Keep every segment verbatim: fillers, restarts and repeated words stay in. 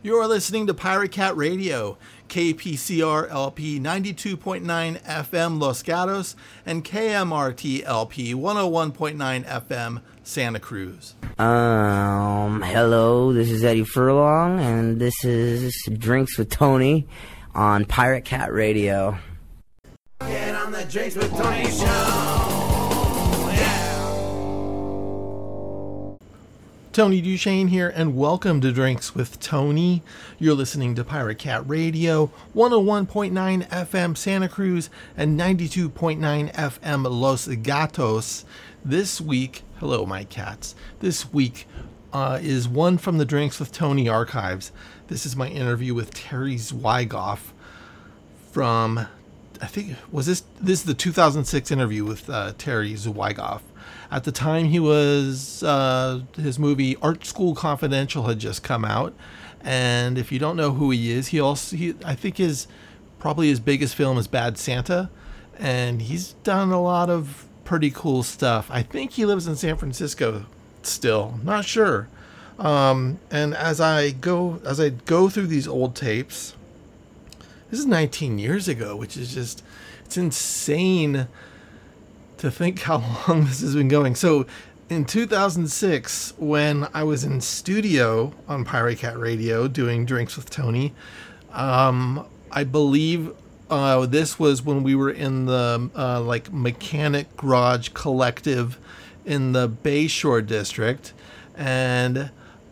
You're listening to Pirate Cat Radio, K P C R L P ninety-two point nine F M Los Gatos and K M R T L P one oh one point nine F M Santa Cruz. Um, hello, this is Eddie Furlong, and this is Drinks with Tony on Pirate Cat Radio. Get on the Drinks with Tony show. Tony Duchesne here, and welcome to Drinks with Tony. You're listening to Pirate Cat Radio, one oh one point nine F M Santa Cruz and ninety-two point nine F M Los Gatos. This week, hello my cats, this week uh, is one from the Drinks with Tony archives. This is my interview with Terry Zwigoff from, I think, was this, this is the two thousand six interview with uh, Terry Zwigoff. At the time, he was, uh, his movie Art School Confidential had just come out. And if you don't know who he is, he also, he, I think his, probably his biggest film is Bad Santa. And he's done a lot of pretty cool stuff. I think he lives in San Francisco still, not sure. Um, and as I go, as I go through these old tapes, this is nineteen years ago, which is just, it's insane to think how long this has been going. So in two thousand six, when I was in studio on Pirate Cat Radio doing Drinks with Tony, um, I believe uh, this was when we were in the uh, like Mechanic Garage Collective in the Bayshore District. And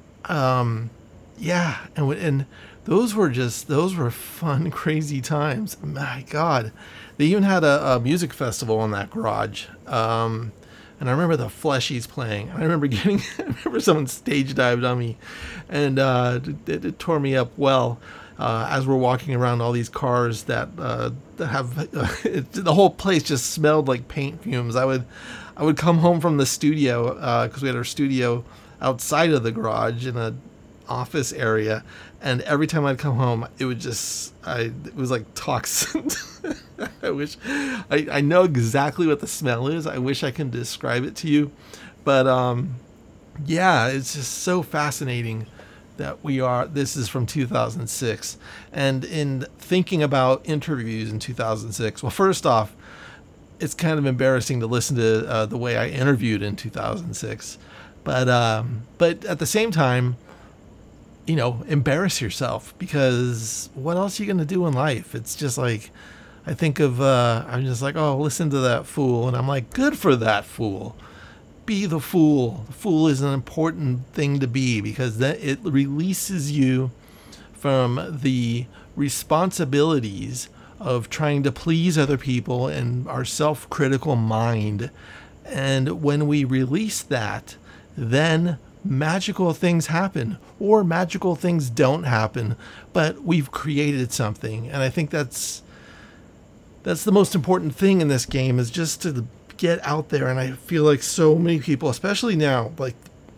um, yeah, and, and those were just, those were fun, crazy times. My God. They even had a, a music festival in that garage. Um, and I remember the Fleshies playing. I remember getting, I remember someone stage dived on me, and uh, it, it tore me up well. Uh, as we're walking around all these cars that, uh, that have, uh, it, the whole place just smelled like paint fumes. I would, I would come home from the studio, uh, cause we had our studio outside of the garage in a office area. And every time I'd come home, it would just, I, it was like toxin. I wish, I, I know exactly what the smell is. I wish I can describe it to you. But, um, yeah, it's just so fascinating that we are, this is from two thousand six. And in thinking about interviews in two thousand six, well, first off, it's kind of embarrassing to listen to uh, the way I interviewed in two thousand six. But, um, but at the same time, you know, embarrass yourself, because what else are you going to do in life? It's just like, I think of, uh, I'm just like, oh, listen to that fool. And I'm like, good for that fool. Be the fool. The fool is an important thing to be, because that it releases you from the responsibilities of trying to please other people and our self-critical mind. And when we release that, then magical things happen, or magical things don't happen, but we've created something. And I think that's that's the most important thing in this game, is just to get out there. And I feel like so many people, especially now, like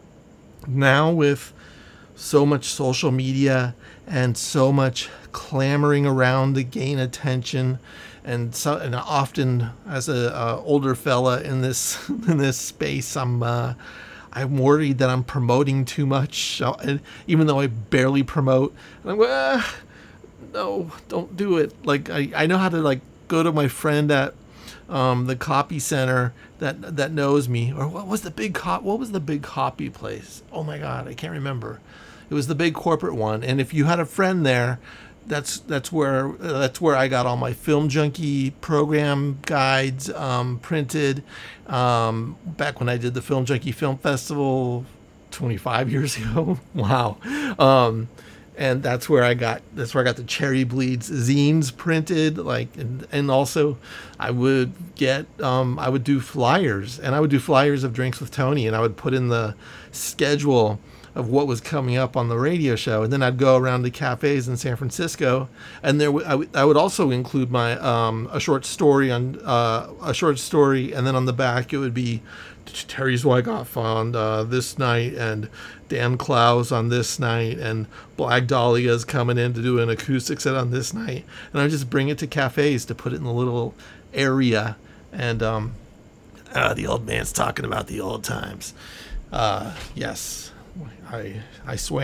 now with so much social media and so much clamoring around to gain attention, and so, and often as a uh, older fella in this in this space, I'm uh, I'm worried that I'm promoting too much, and even though I barely promote. And I'm going, ah, no, don't do it. Like, I, I know how to, like, go to my friend at um, the copy center that that knows me. Or what was the big cop? What was the big copy place? Oh my God, I can't remember. It was the big corporate one. And if you had a friend there, that's that's where uh, that's where I got all my Film Junkie program guides um, printed. Um, back when I did the Film Junkie Film Festival twenty-five years ago. Wow. Um, and that's where I got that's where I got the Cherry Bleeds zines printed. Like, and, and also I would get um, I would do flyers, and I would do flyers of Drinks with Tony, and I would put in the schedule of what was coming up on the radio show. And then I'd go around the cafes in San Francisco, and there w- I, w- I would also include my um, a short story on uh, a short story, and then on the back it would be Terry Zwigoff on uh, this night, and Dan Klaus on this night, and Black Dahlia's coming in to do an acoustic set on this night. And I would just bring it to cafes to put it in the little area. And um, uh, the old man's talking about the old times. Uh, yes. I I swam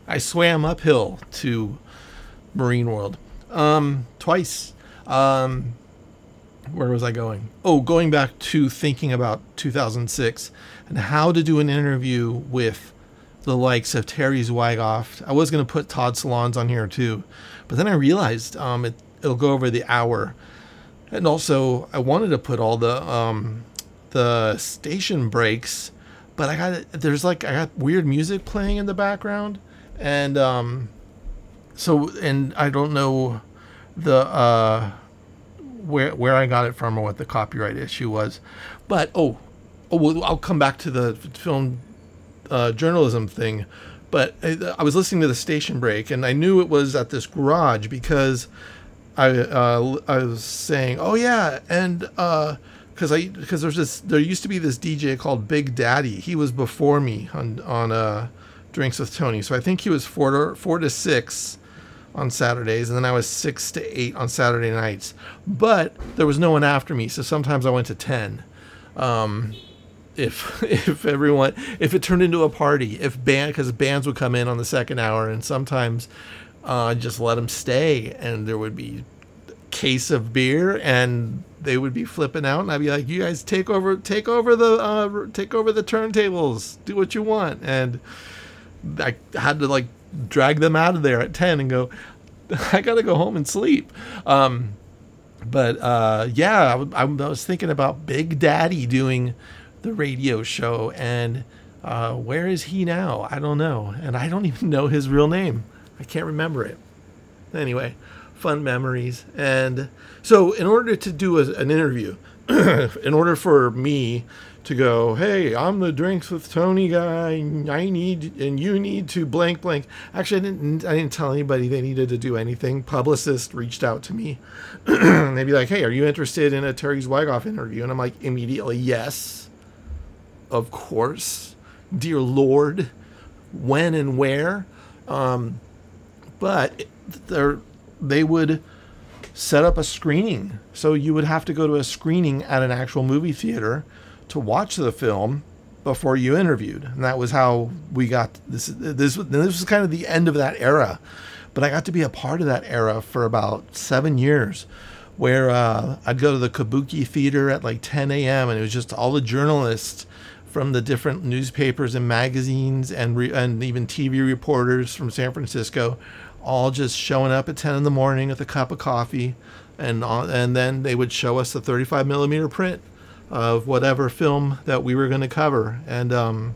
I swam uphill to Marine World um, twice. Um, where was I going? Oh, going back to thinking about two thousand six and how to do an interview with the likes of Terry Zwigoff. I was going to put Todd Solondz on here too, but then I realized um, it, it'll go over the hour. And also, I wanted to put all the um, the station breaks, but I got there's like I got weird music playing in the background, and um, so and I don't know the uh, where where I got it from or what the copyright issue was, but oh, oh well, I'll come back to the film uh, journalism thing. But I, I was listening to the station break, and I knew it was at this garage because I uh, I was saying, oh yeah, and because uh, I because there's this there used to be this D J called Big Daddy. He was before me on on uh, Drinks with Tony, so I think he was four to four to six on Saturdays, and then I was six to eight on Saturday nights. But there was no one after me, so sometimes I went to ten. Um, if if everyone if it turned into a party, if band because bands would come in on the second hour, and sometimes uh, just let them stay, and there would be a case of beer, and they would be flipping out, and I'd be like, "You guys take over, take over the uh, take over the turntables, do what you want," and I had to like drag them out of there at ten and go, I gotta go home and sleep. Um, but uh, yeah, I, I was thinking about Big Daddy doing the radio show, and uh, where is he now? I don't know, and I don't even know his real name. I can't remember it. Anyway, fun memories. And so in order to do a, an interview, in order for me to go, hey, I'm the Drinks with Tony guy, I need, and you need to blank blank. Actually, I didn't, I didn't tell anybody they needed to do anything. Publicist reached out to me. They'd be like, hey, are you interested in a Terry Zwigoff interview? And I'm like, immediately, yes. Of course, dear Lord, when and where, um, but they they would set up a screening, so you would have to go to a screening at an actual movie theater to watch the film before you interviewed, and that was how we got this. This this was kind of the end of that era, but I got to be a part of that era for about seven years. Where uh, I'd go to the Kabuki Theater at like ten a.m. and it was just all the journalists from the different newspapers and magazines and re- and even T V reporters from San Francisco, all just showing up at ten in the morning with a cup of coffee, and uh, and then they would show us the thirty-five millimeter print of whatever film that we were going to cover, and um,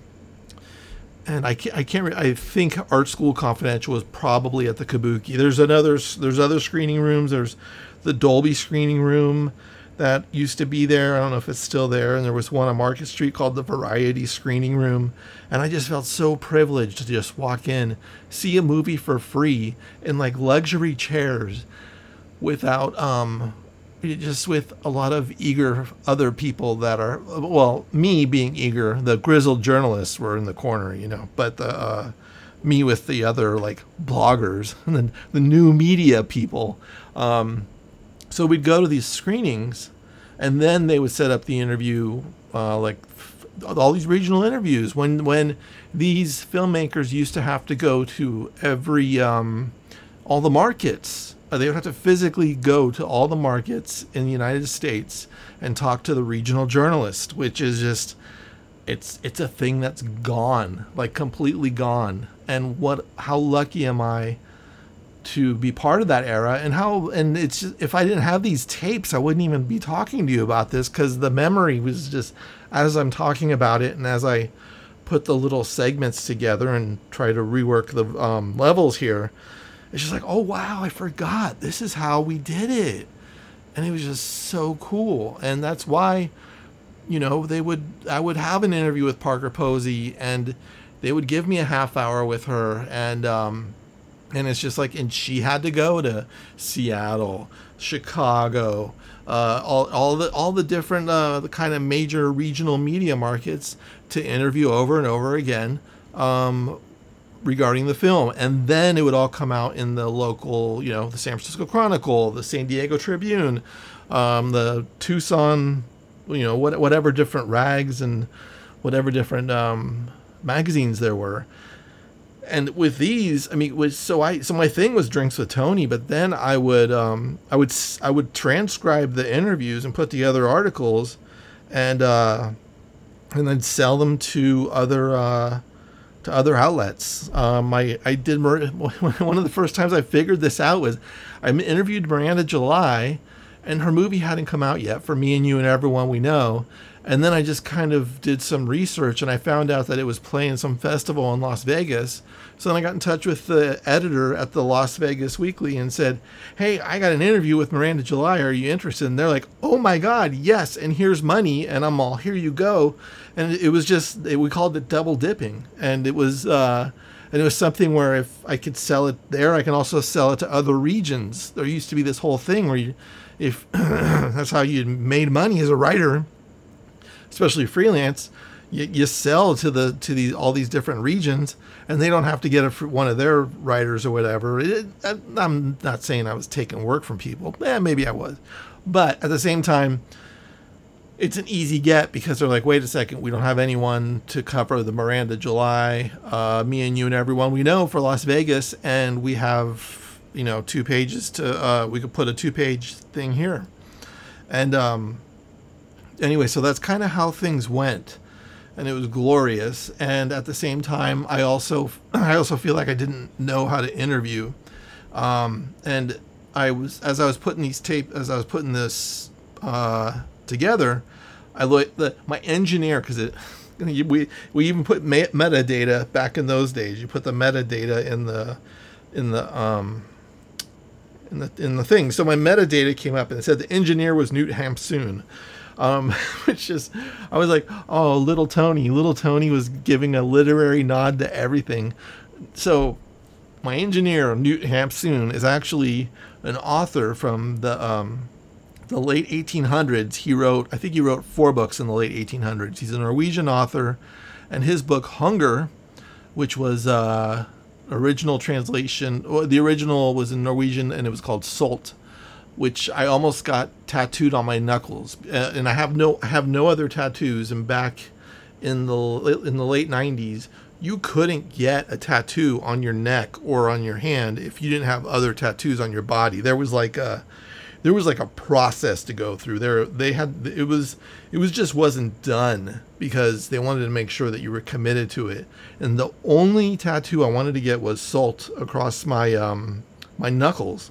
and I can't, I can't re- I think Art School Confidential was probably at the Kabuki. There's another there's other screening rooms. There's the Dolby screening room that used to be there. I don't know if it's still there. And there was one on Market Street called the Variety Screening Room. And I just felt so privileged to just walk in, see a movie for free in like luxury chairs without, um, just with a lot of eager other people that are, well, me being eager, the grizzled journalists were in the corner, you know, but the, uh, me with the other like bloggers and then the new media people, um, so we'd go to these screenings, and then they would set up the interview, uh, like f- all these regional interviews. When when these filmmakers used to have to go to every um, all the markets, uh, they would have to physically go to all the markets in the United States and talk to the regional journalist, which is just it's it's a thing that's gone, like completely gone. And what how lucky am I to be part of that era, and how, and it's just, if I didn't have these tapes, I wouldn't even be talking to you about this, because the memory was just, as I'm talking about it, and as I put the little segments together and try to rework the um, levels here, it's just like, oh wow, I forgot, this is how we did it, and it was just so cool. And that's why, you know, they would, I would have an interview with Parker Posey, and they would give me a half hour with her, and um And it's just like, and she had to go to Seattle, Chicago, uh, all all the all the different uh, the kind of major regional media markets to interview over and over again um, regarding the film, and then it would all come out in the local, you know, the San Francisco Chronicle, the San Diego Tribune, um, the Tucson, you know, what, whatever different rags and whatever different um, magazines there were. And with these, I mean, was so I so my thing was Drinks with Tony, but then I would um I would I would transcribe the interviews and put together articles, and uh, and then sell them to other uh, to other outlets. Um, I I did one of the first times I figured this out was I interviewed Miranda July, and her movie hadn't come out yet for Me and You and Everyone We Know. And then I just kind of did some research, and I found out that it was playing some festival in Las Vegas. So then I got in touch with the editor at the Las Vegas Weekly and said, hey, I got an interview with Miranda July. Are you interested? And they're like, oh my God, yes. And here's money. And I'm all, here you go. And it was just, it, we called it double dipping. And it was, uh, and it was something where if I could sell it there, I can also sell it to other regions. There used to be this whole thing where you, if that's how you made money as a writer, especially freelance, you, you sell to the to these all these different regions, and they don't have to get a, one of their writers or whatever. It, I, I'm not saying I was taking work from people. Eh, maybe I was, but at the same time, it's an easy get because they're like, wait a second, we don't have anyone to cover the Miranda July, uh, Me and You and Everyone We Know for Las Vegas, and we have, you know, two pages to uh, we could put a two-page thing here, and um. Anyway, so that's kind of how things went, and it was glorious. And at the same time, I also I also feel like I didn't know how to interview. Um, and I was as I was putting these tape as I was putting this uh, together, I looked the my engineer because it we we even put me- metadata back in those days. You put the metadata in the in the um in the in the thing. So my metadata came up and it said the engineer was Newt Hampsoon. Um, which is, I was like, oh, little Tony, little Tony was giving a literary nod to everything. So my engineer, Newt Hampsoon, is actually an author from the, um, the late eighteen hundreds. He wrote, I think he wrote four books in the late eighteen hundreds. He's a Norwegian author, and his book Hunger, which was, uh, original translation, or the original was in Norwegian and it was called Sult, which I almost got tattooed on my knuckles, uh, and I have no I have no other tattoos. And back in the in the late nineties, you couldn't get a tattoo on your neck or on your hand if you didn't have other tattoos on your body. There was like a there was like a process to go through. There they had it was it was just wasn't done because they wanted to make sure that you were committed to it. And the only tattoo I wanted to get was Salt across my um my knuckles.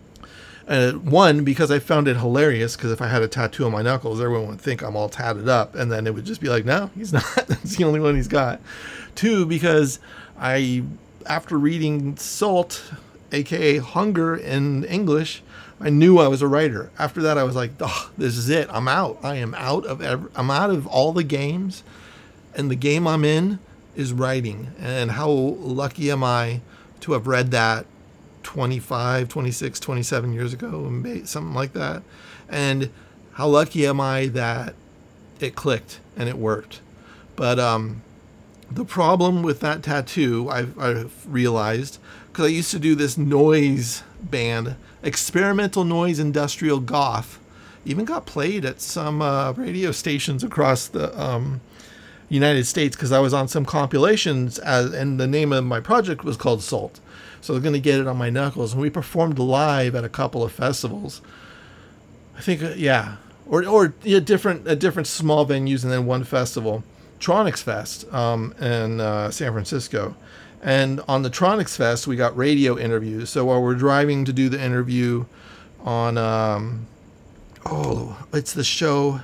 Uh, one, because I found it hilarious, because if I had a tattoo on my knuckles, everyone would think I'm all tatted up, and then it would just be like, no, he's not. That's the only one he's got. Two, because I, after reading Salt, aka Hunger in English, I knew I was a writer. After that, I was like, oh, this is it. I'm out. I am out of every, I'm out of all the games, and the game I'm in is writing. And how lucky am I to have read that twenty-five, twenty-six, twenty-seven years ago, something like that. And how lucky am I that it clicked and it worked. But um, the problem with that tattoo, I've, I've realized, because I used to do this noise band, experimental noise industrial goth, even got played at some uh, radio stations across the um, United States, because I was on some compilations, as, and the name of my project was called Salt. So I was going to get it on my knuckles, and we performed live at a couple of festivals. I think, uh, yeah, or or yeah, different uh, different small venues, and then one festival, Tronics Fest, um, in uh, San Francisco. And on the Tronics Fest, we got radio interviews. So while we're driving to do the interview on, um, oh, it's the show.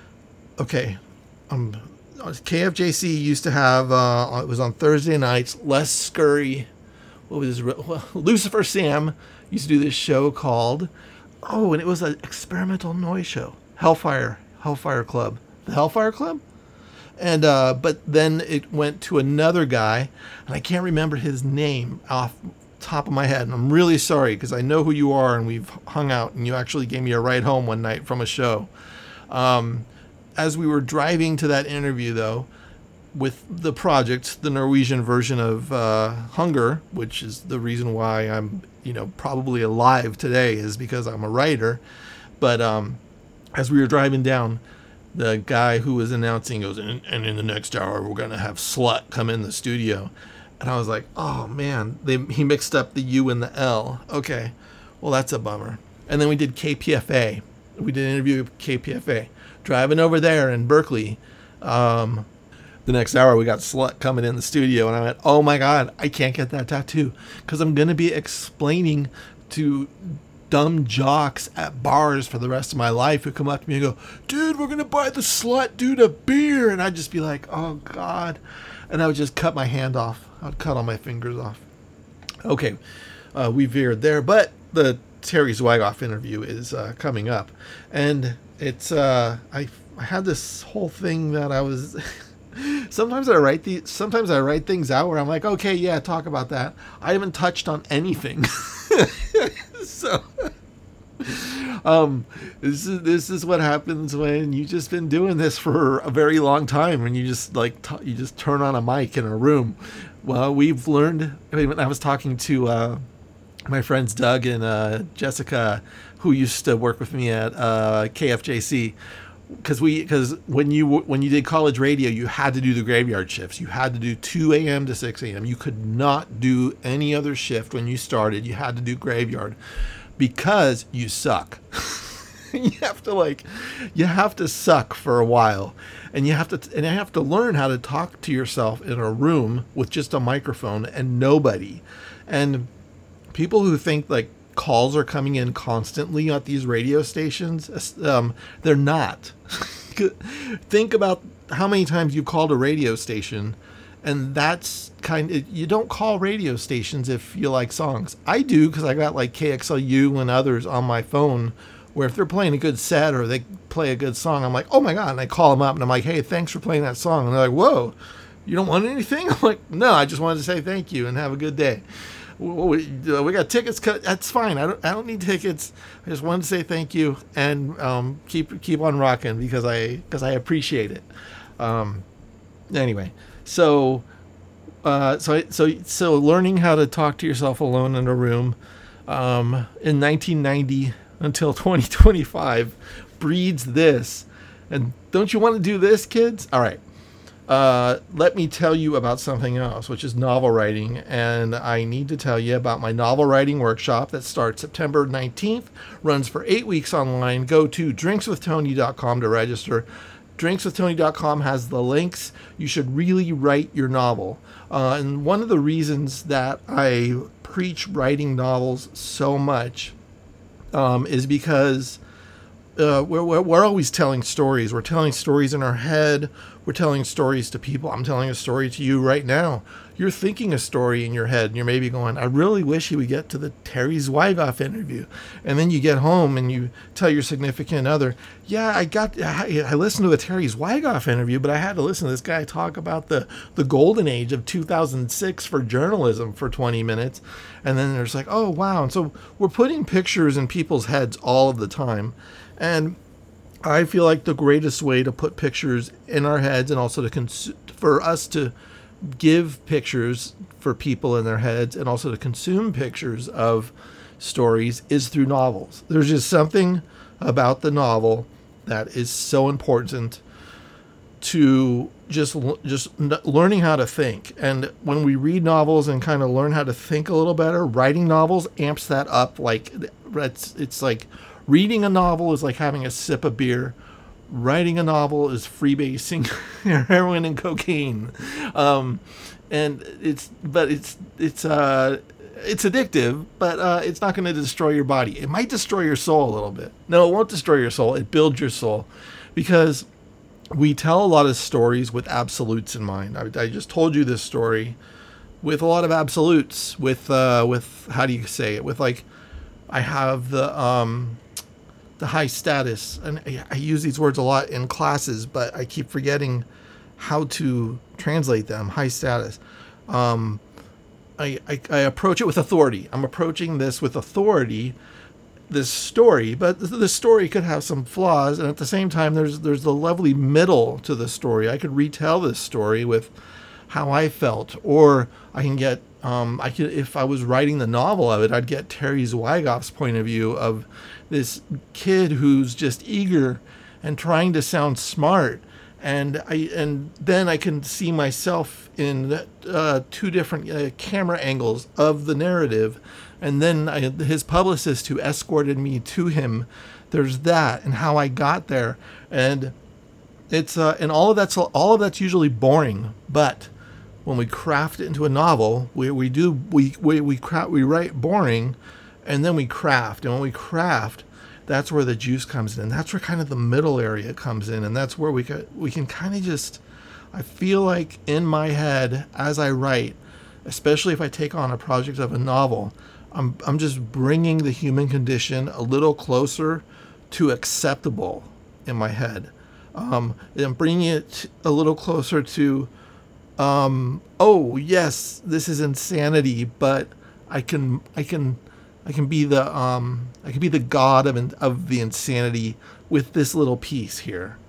Okay, um, K F J C used to have. Uh, it was on Thursday nights. Les Scurry. What was his, well, Lucifer Sam used to do this show called, oh, and it was an experimental noise show, Hellfire, Hellfire Club, the Hellfire Club, and uh, but then it went to another guy, and I can't remember his name off the top of my head, and I'm really sorry because I know who you are, and we've hung out, and you actually gave me a ride home one night from a show. Um, as we were driving to that interview, though, with the project, the Norwegian version of uh, Hunger, which is the reason why I'm, you know, probably alive today, is because I'm a writer. But um, as we were driving down, the guy who was announcing goes, and, and in the next hour, we're going to have Slut come in the studio. And I was like, oh man, they, he mixed up the U and the L. Okay, well that's a bummer. And then we did K P F A. We did an interview with K P F A. Driving over there in Berkeley, um, the next hour we got Slut coming in the studio, and I went, oh my God, I can't get that tattoo because I'm going to be explaining to dumb jocks at bars for the rest of my life who come up to me and go, dude, we're going to buy the Slut dude a beer. And I'd just be like, oh God. And I would just cut my hand off. I would cut all my fingers off. Okay, uh, we veered there, but the Terry Zwigoff interview is uh, coming up. And it's, uh, I, I had this whole thing that I was... Sometimes I write the. Sometimes I write things out where I'm like, okay, yeah, talk about that. I haven't touched on anything, so um, this is this is what happens when you just been doing this for a very long time, and you just like t- you just turn on a mic in a room. Well, we've learned. I mean, I was talking to uh, my friends Doug and uh, Jessica, who used to work with me at uh, K F J C. Because we, because when you when you did college radio, you had to do the graveyard shifts. You had to do two a.m. to six a.m. You could not do any other shift when you started. You had to do graveyard because you suck. You have to like, you have to suck for a while, and you have to and you have to learn how to talk to yourself in a room with just a microphone and nobody. And people who think like calls are coming in constantly at these radio stations, um, they're not. Think about how many times you called a radio station, and that's kind of, you don't call radio stations if you like songs. I do, because I got like K X L U and others on my phone where if they're playing a good set or they play a good song, I'm like, oh my God, and I call them up and I'm like, hey, thanks for playing that song. And they're like, whoa, you don't want anything? I'm like, no, I just wanted to say thank you and have a good day. We got tickets cut. That's fine. I don't. I don't need tickets. I just wanted to say thank you and um, keep keep on rocking because I because I appreciate it. Um, anyway, so uh, so so so learning how to talk to yourself alone in a room um, in nineteen ninety until twenty twenty-five breeds this. And don't you want to do this, kids? All right. Uh, let me tell you about something else, which is novel writing. And I need to tell you about my novel writing workshop that starts September nineteenth, runs for eight weeks online. Go to drinks with tony dot com to register. drinks with tony dot com has the links. You should really write your novel. Uh, and one of the reasons that I preach writing novels so much um, is because uh, we're, we're, we're always telling stories. We're telling stories in our head. We're telling stories to people. I'm telling a story to you right now. You're thinking a story in your head, and you're maybe going, I really wish he would get to the Terry Zwigoff interview. And then you get home and you tell your significant other, yeah, I got, I, I listened to the Terry Zwigoff interview, but I had to listen to this guy talk about the, the golden age of two thousand six for journalism for twenty minutes. And then there's like, oh, wow. And so we're putting pictures in people's heads all of the time. And I feel like the greatest way to put pictures in our heads and also to cons- for us to give pictures for people in their heads and also to consume pictures of stories is through novels. There's just something about the novel that is so important to just just learning how to think. And when we read novels and kind of learn how to think a little better, writing novels amps that up. Like it's it's like reading a novel is like having a sip of beer. Writing a novel is freebasing heroin and cocaine. Um, and it's, but it's, it's, uh, it's addictive, but uh, it's not going to destroy your body. It might destroy your soul a little bit. No, it won't destroy your soul. It builds your soul because we tell a lot of stories with absolutes in mind. I, I just told you this story with a lot of absolutes, with, uh, with, how do you say it? With like, I have the, um, the high status, and I, I use these words a lot in classes, but I keep forgetting how to translate them. High status. Um, I, I, I approach it with authority. I'm approaching this with authority, this story, but the, the story could have some flaws. And at the same time, there's, there's the lovely middle to the story. I could retell this story with how I felt, or I can get, um, I could, if I was writing the novel of it, I'd get Terry Zwigoff's point of view of this kid who's just eager and trying to sound smart. And I, and then I can see myself in uh, two different uh, camera angles of the narrative, and then I, his publicist who escorted me to him. There's that, and how I got there, and it's uh, and all of that's all of that's usually boring. But when we craft it into a novel, we we do we we we craft we write boring, and then we craft, and when we craft, that's where the juice comes in. That's where kind of the middle area comes in, and that's where we can we can kind of just. I feel like in my head as I write, especially if I take on a project of a novel, I'm I'm just bringing the human condition a little closer to acceptable in my head. Um, I'm bringing it a little closer to, um, oh yes, this is insanity, but I can I can I can be the um, I can be the god of of the insanity with this little piece here.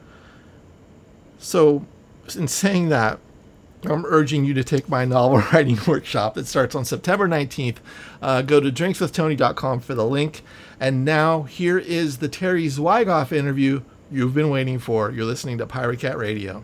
So, in saying that, I'm urging you to take my novel writing workshop that starts on September nineteenth. Uh, go to drinks with tony dot com for the link. And now here is the Terry Zwigoff interview you've been waiting for. You're listening to Pirate Cat Radio.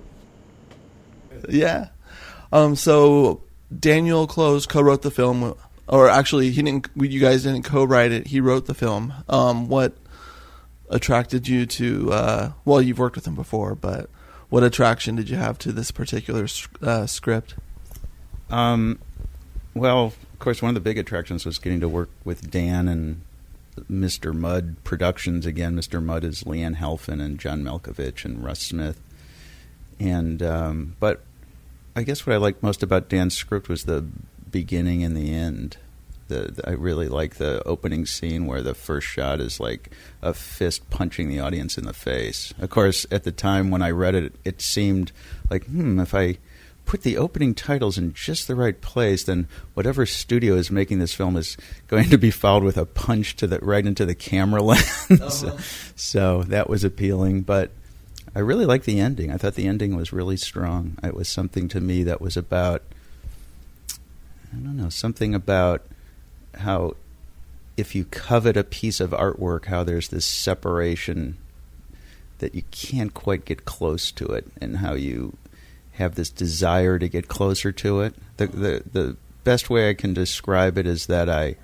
Yeah. Um. So Daniel Close co-wrote the film, or actually, he didn't. You guys didn't co-write it. He wrote the film. Um. What attracted you to? Uh, well, you've worked with him before, but what attraction did you have to this particular uh, script? Um. Well, of course, one of the big attractions was getting to work with Dan and Mister Mudd Productions again. Mister Mudd is Leanne Helfin and John Malkovich and Russ Smith. And um, but I guess what I liked most about Dan's script was the beginning and the end. The, the I really like the opening scene where the first shot is like a fist punching the audience in the face. Of course, at the time when I read it, it seemed like, hmm, if I put the opening titles in just the right place, then whatever studio is making this film is going to be followed with a punch to the right into the camera lens. Uh-huh. so, so that was appealing, but I really liked the ending. I thought the ending was really strong. It was something to me that was about, I don't know, something about how if you covet a piece of artwork, how there's this separation that you can't quite get close to it, and how you have this desire to get closer to it. The, the the best way I can describe it is that I,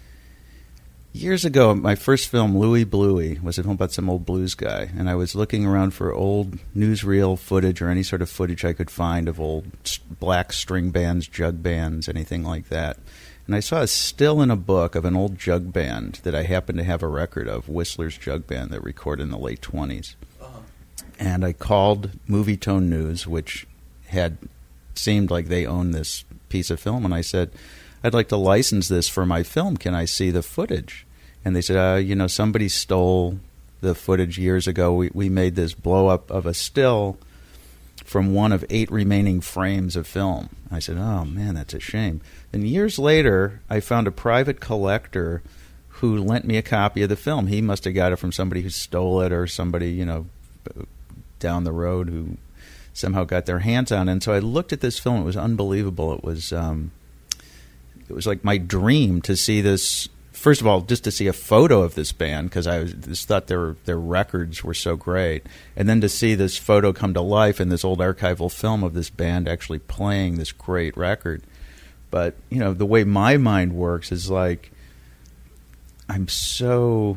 years ago, my first film, Louie Bluey, was a film about some old blues guy, and I was looking around for old newsreel footage or any sort of footage I could find of old black string bands, jug bands, anything like that. And I saw a still in a book of an old jug band that I happened to have a record of, Whistler's Jug Band, that recorded in the late twenties. Uh-huh. And I called Movie Tone News, which had seemed like they owned this piece of film, and I said, I'd like to license this for my film. Can I see the footage? And they said, uh, you know, somebody stole the footage years ago. We, we made this blow-up of a still from one of eight remaining frames of film. I said, oh, man, that's a shame. And years later, I found a private collector who lent me a copy of the film. He must have got it from somebody who stole it, or somebody, you know, down the road who somehow got their hands on it. And so I looked at this film. It was unbelievable. It was um, it was like my dream to see this. First of all, just to see a photo of this band, because I was, just thought their their records were so great, and then to see this photo come to life in this old archival film of this band actually playing this great record. But you know, the way my mind works is like I'm so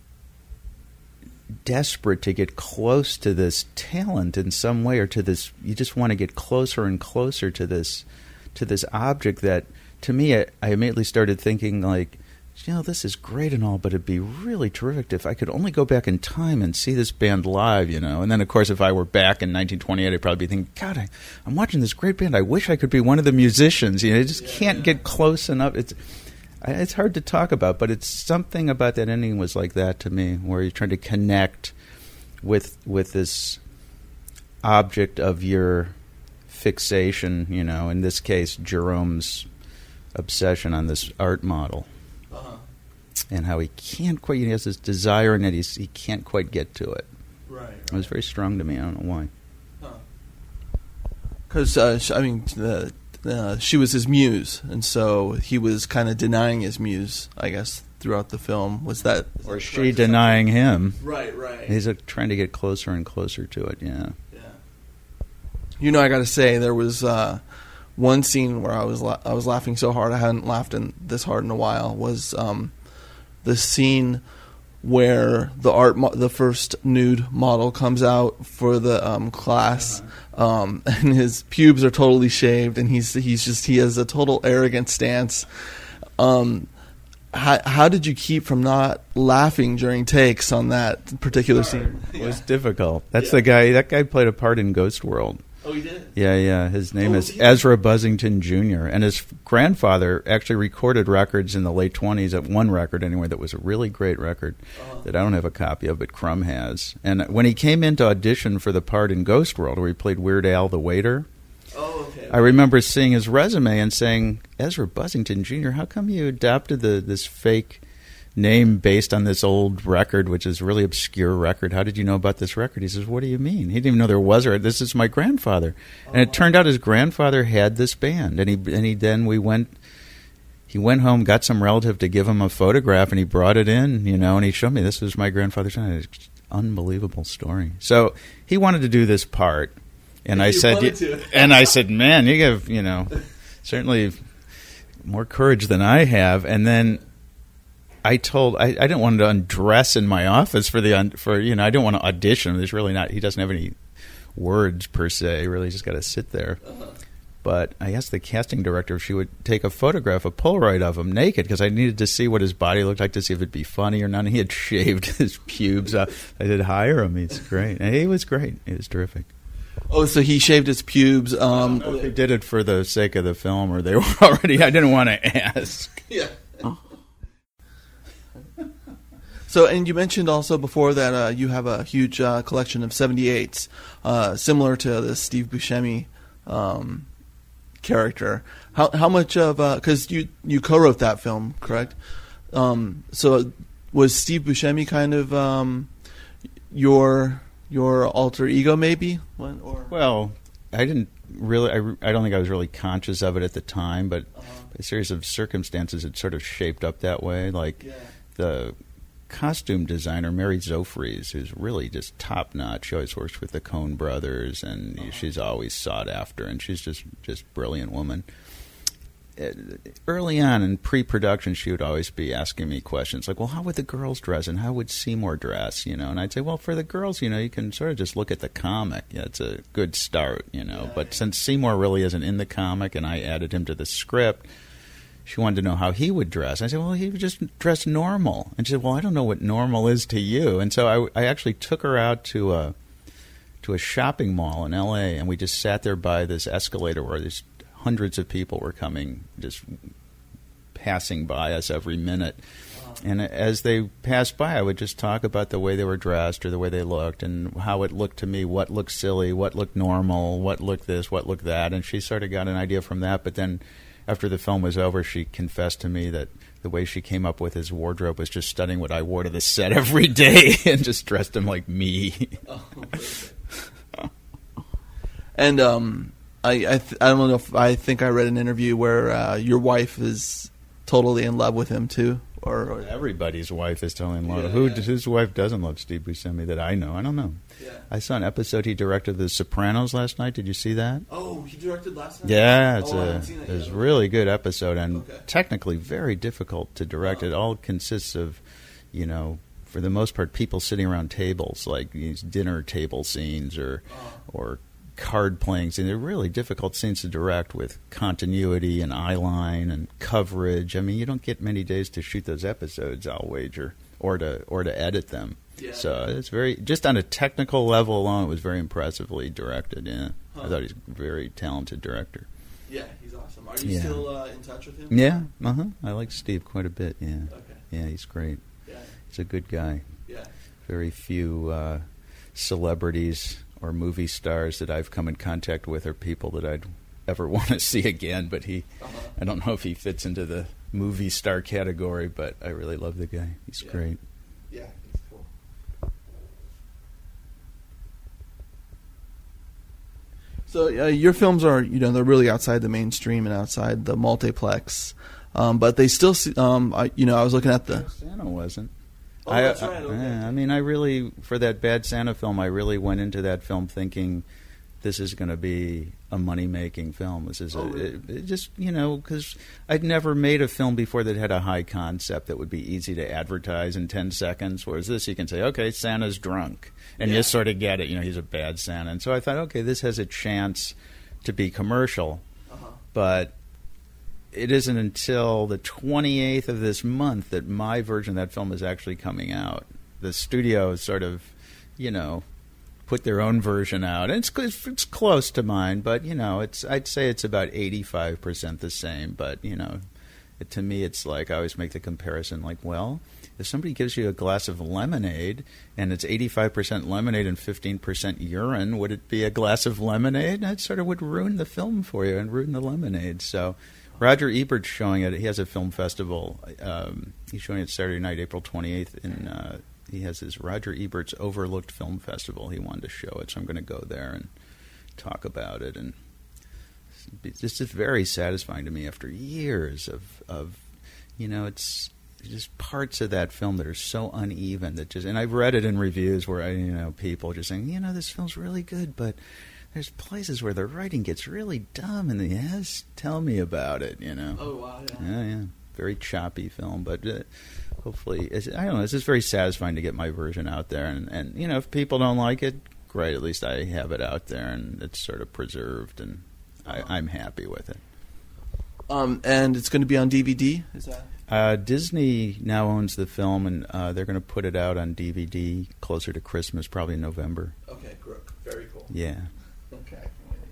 desperate to get close to this talent in some way, or to this, you just want to get closer and closer to this to this object that, to me, I, I immediately started thinking, like, you know, this is great and all, but it'd be really terrific if I could only go back in time and see this band live, you know. And then, of course, if I were back in nineteen twenty-eight, I'd probably be thinking, God, I, I'm watching this great band. I wish I could be one of the musicians. You know, I just yeah, can't yeah. get close enough. It's It's hard to talk about, but it's something about that ending was like that to me, where you're trying to connect with with this object of your fixation, you know, in this case, Jerome's obsession on this art model. Uh-huh. And how he can't quite, he has this desire and that he's, he can't quite get to it. Right, right. It was very strong to me. I don't know why. Because, uh, I mean, the... Uh, she was his muse, and so he was kind of denying his muse, I guess, throughout the film. Was that, or she denying him? Right, right. He's uh, trying to get closer and closer to it. Yeah. Yeah. You know, I got to say, there was uh, one scene where I was la- I was laughing so hard I hadn't laughed in this hard in a while was um, the scene where the art mo- the first nude model comes out for the um, class, uh-huh. um, and his pubes are totally shaved, and he's he's just he has a total arrogant stance. Um, how how did you keep from not laughing during takes on that particular scene? It was difficult. That's Yeah. the guy. That guy played a part in Ghost World. Oh, he did? Yeah, yeah. His name Oh, is he- Ezra Buzzington Junior And his grandfather actually recorded records in the late twenties, at one record anyway, that was a really great record Uh-huh. that I don't have a copy of, but Crumb has. And when he came in to audition for the part in Ghost World, where he played Weird Al the waiter, Oh, okay. I remember seeing his resume and saying, Ezra Buzzington Junior, how come you adopted the this fake name based on this old record, which is a really obscure record? How did you know about this record? He says, what do you mean? He didn't even know there was a This is my grandfather. And it turned out his grandfather had this band. And he and he then we went he went home, got some relative to give him a photograph, and he brought it in, you know, and he showed me, this is my grandfather's band. It's an unbelievable story. So he wanted to do this part. And And I you said, wanted to. and I said, man, you have, you know, certainly more courage than I have. And then I told, I, I didn't want him to undress in my office for the, un- for, you know, I didn't want to audition. There's really not, he doesn't have any words per se. Really just got to sit there. Uh-huh. But I asked the casting director if she would take a photograph, a Polaroid of him naked, because I needed to see what his body looked like to see if it'd be funny or not. And he had shaved his pubes. Uh, I said, hire him. He's great. And he was great. He was terrific. Oh, so he shaved his pubes. Um, They did it for the sake of the film, or they were already, I didn't want to ask. Yeah. So, and you mentioned also before that uh, you have a huge uh, collection of seventy-eights, uh, similar to the Steve Buscemi um, character. How how much of because you you co-wrote that film, correct? Um, so was Steve Buscemi kind of um, your your alter ego, maybe? When, or Well, I didn't really, I, I don't think I was really conscious of it at the time, but uh, a series of circumstances had sort of shaped up that way. Like yeah. the costume designer, Mary Zofries, who's really just top-notch. She always works with the Coen brothers, and Uh-huh. she's always sought after, and she's just just brilliant woman. Uh, Early on in pre-production, she would always be asking me questions like, well, how would the girls dress, and how would Seymour dress, you know? And I'd say, well, for the girls, you know, you can sort of just look at the comic. Yeah, it's a good start, you know. Yeah, but yeah. since Seymour really isn't in the comic, and I added him to the script, she wanted to know how he would dress. I said, well, he would just dress normal. And she said, well, I don't know what normal is to you. And so I, I actually took her out to a, to a shopping mall in L A, and we just sat there by this escalator where there's hundreds of people were coming, just passing by us every minute. And as they passed by, I would just talk about the way they were dressed or the way they looked and how it looked to me, what looked silly, what looked normal, what looked this, what looked that. And she sort of got an idea from that. But then after the film was over, she confessed to me that the way she came up with his wardrobe was just studying what I wore to the set every day and just dressed him like me. Oh, and um, I I, th- I don't know if I think I read an interview where uh, your wife is totally in love with him too, or, or Everybody's wife is totally in love. Yeah, Who yeah. whose wife doesn't love Steve Buscemi that I know? I don't know. yeah. I saw an episode he directed of The Sopranos last night. Did you see that? Oh, he directed last night. Yeah, it's oh, I a haven't seen it it's yet. a really good episode and Okay. technically very difficult to direct. Oh. It all consists of, you know, for the most part, people sitting around tables, like these dinner table scenes or Oh. or card playing scenes. They're really difficult scenes to direct with continuity and eye line and coverage. I mean, you don't get many days to shoot those episodes, I'll wager, or to or to edit them. Yeah. So it's very, just on a technical level alone, it was very impressively directed. Yeah, Huh. I thought he's a very talented director. Yeah, he's awesome. Are you Yeah. still uh, in touch with him? Yeah, uh huh. I like Steve quite a bit. Yeah, Okay. yeah, he's great. Yeah. He's a good guy. Yeah. Very few uh, celebrities or movie stars that I've come in contact with are people that I'd ever want to see again. But he, Uh-huh. I don't know if he fits into the movie star category, but I really love the guy. He's Yeah. great. Yeah, he's cool. So uh, your films are, you know, they're really outside the mainstream and outside the multiplex, um, but they still, see, um, I, you know, I was looking at the. Santa wasn't. Oh, I, that's I- right, okay. yeah, I mean, I really, for that Bad Santa film, I really went into that film thinking this is going to be a money-making film. This is a, it, it just, you know, because I'd never made a film before that had a high concept that would be easy to advertise in ten seconds, whereas this you can say, okay, Santa's drunk, and Yeah. you sort of get it, you know, he's a bad Santa. And so I thought, okay, this has a chance to be commercial, Uh-huh. but it isn't until the twenty-eighth of this month that my version of that film is actually coming out. The studio sort of, you know, put their own version out. And it's it's close to mine, but you know, it's I'd say it's about eighty-five percent the same. But you know, it, to me, it's like I always make the comparison. Like, well, if somebody gives you a glass of lemonade and it's eighty-five percent lemonade and fifteen percent urine, would it be a glass of lemonade? That sort of would ruin the film for you and ruin the lemonade. So, Roger Ebert's showing it. He has a film festival. Um, he's showing it Saturday night, April twenty-eighth in. Uh, He has his Roger Ebert's Overlooked Film Festival. He wanted to show it, so I'm going to go there and talk about it. And it's just very satisfying to me after years of, of you know, it's just parts of that film that are so uneven that just. And I've read it in reviews where I, you know, people just saying, you know, this film's really good, but there's places where the writing gets really dumb. And yes, tell me about it. You know. Oh wow! Yeah. Yeah, yeah. Very choppy film, but. Uh, Hopefully, it's, I don't know. It's just very satisfying to get my version out there, and, and you know, if people don't like it, great. At least I have it out there, and it's sort of preserved, and I, I'm happy with it. Um, and it's going to be on D V D. Is that? Uh, Disney now owns the film, and uh, they're going to put it out on D V D closer to Christmas, probably in November. Okay, great. Very cool. Yeah. Okay.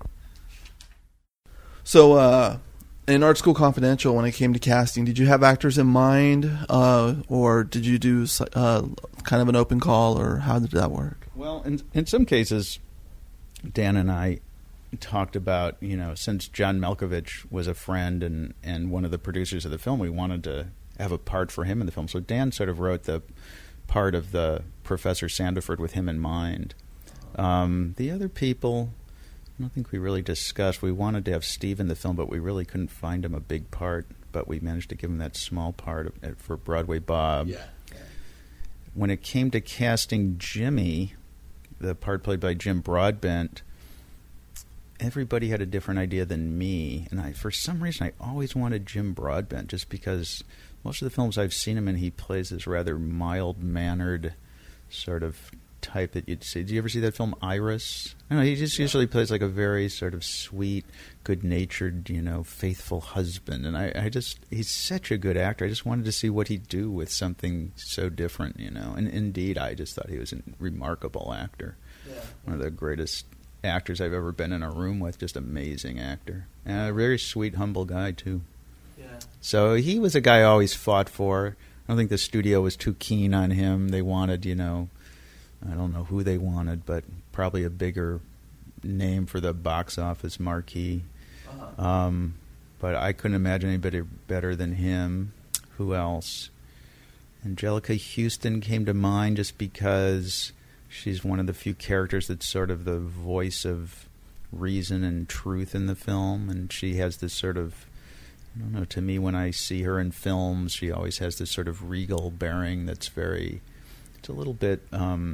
So, uh, in Art School Confidential, when it came to casting, did you have actors in mind, uh, or did you do uh, kind of an open call, or how did that work? Well, in in some cases, Dan and I talked about, you know, since John Malkovich was a friend and, and one of the producers of the film, we wanted to have a part for him in the film. So Dan sort of wrote the part of the Professor Sandiford with him in mind. Um, the other people, I don't think we really discussed. We wanted to have Steve in the film, but we really couldn't find him a big part. But we managed to give him that small part of, uh, for Broadway Bob. Yeah. yeah. When it came to casting Jimmy, the part played by Jim Broadbent, everybody had a different idea than me. And I, for some reason, I always wanted Jim Broadbent, just because most of the films I've seen him in, he plays this rather mild-mannered sort of type that you'd see. Did you ever see that film Iris? I don't know, he just yeah. usually plays like a very sort of sweet, good-natured, you know, faithful husband. And I, I just, he's such a good actor. I just wanted to see what he'd do with something so different, you know. And indeed, I just thought he was a remarkable actor. Yeah. One of the greatest actors I've ever been in a room with. Just amazing actor. And a very sweet, humble guy, too. Yeah. So he was a guy I always fought for. I don't think the studio was too keen on him. They wanted, you know, I don't know who they wanted, but probably a bigger name for the box office marquee. Uh-huh. Um, but I couldn't imagine anybody better than him. Who else? Angelica Houston came to mind just because she's one of the few characters that's sort of the voice of reason and truth in the film, and she has this sort of, I don't know, to me when I see her in films, she always has this sort of regal bearing that's very, it's a little bit um,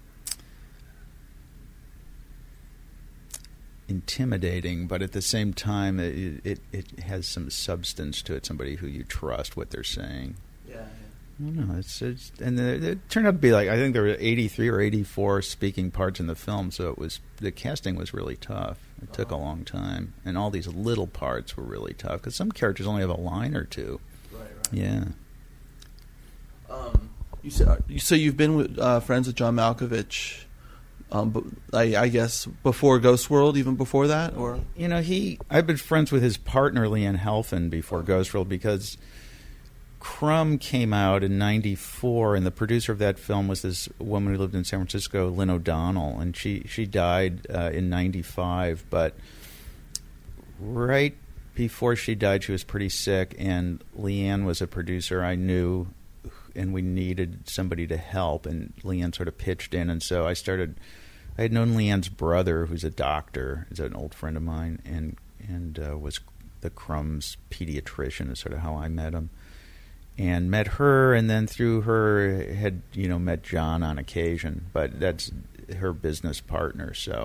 intimidating, but at the same time it, it it has some substance to it, somebody who you trust what they're saying. Yeah. yeah. I don't know. It's, it's and it, it turned out to be like, I think there were eighty-three or eighty-four speaking parts in the film, so it was, the casting was really tough. It took a long time, and all these little parts were really tough because some characters only have a line or two. Right. Right. Yeah. Um, you said you so you've been with, uh, friends with John Malkovich. Um, but I, I guess before Ghost World, even before that, or you know, he I've been friends with his partner Leanne Helfand before Ghost World because Crumb came out in ninety-four, and the producer of that film was this woman who lived in San Francisco, Lynn O'Donnell, and she she died uh, in ninety-five. But right before she died, she was pretty sick, and Leanne was a producer I knew, and we needed somebody to help, and Leanne sort of pitched in, and so I started. I had known Leanne's brother, who's a doctor, is an old friend of mine, and and uh, was the Crumb's pediatrician, is sort of how I met him, and met her, and then through her had you know met John on occasion, but that's her business partner. So